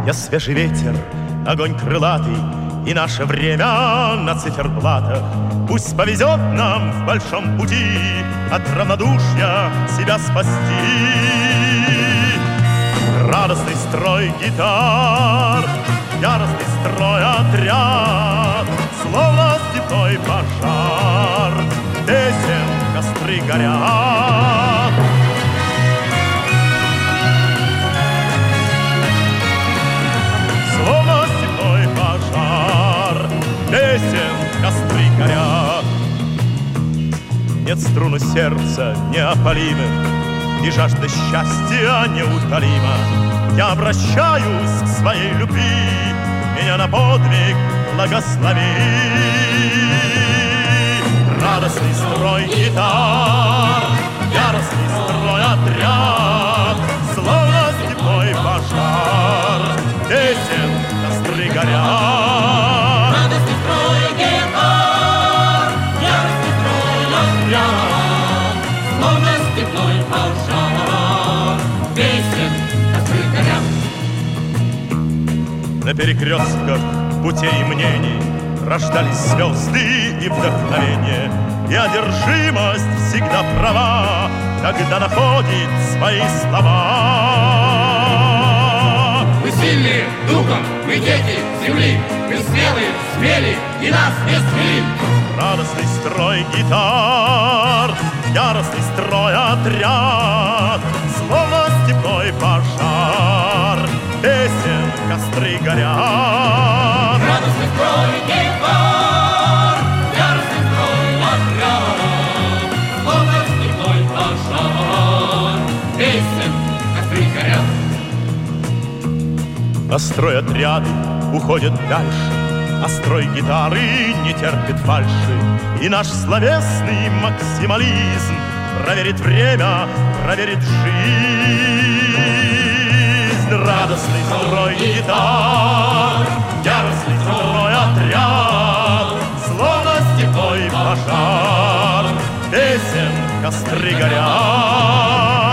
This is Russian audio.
Я свежий ветер, огонь крылатый, и наше время на циферблатах. Пусть повезет нам в большом пути от равнодушия себя спасти. Радостный строй гитар, яростный строй отряд, словно степной пожар, песен костры горят. Словно степной пожар, песен костры горят. Нет струн у сердца неопалимых, и жажда счастья неутолима. Я обращаюсь к своей любви, меня на подвиг благослови. Радостный строй гитар, яростный строй отряд, словно степной пожар, песен костры горят. Радостный строй гитар, яростный строй отряд, словно степной пожар, песен костры горят. На перекрестках путей и мнений рождались звезды и вдохновение, и одержимость всегда права, когда находит свои слова. Мы сильные духом, мы дети земли, мы смелые, смели, и нас не смели. Радостный строй гитар, яростный строй отряд, словно степной пожар, песен костры горят. Радостный строй гитар, яростный строй отряд, словно степной пожар, песен костры горят. А строй отряды уходят дальше, а строй гитары не терпит фальши. И наш словесный максимализм проверит время, проверит жизнь. Радостный строй гитар, яростный строй отряд, словно степной пожар, песен костры горят.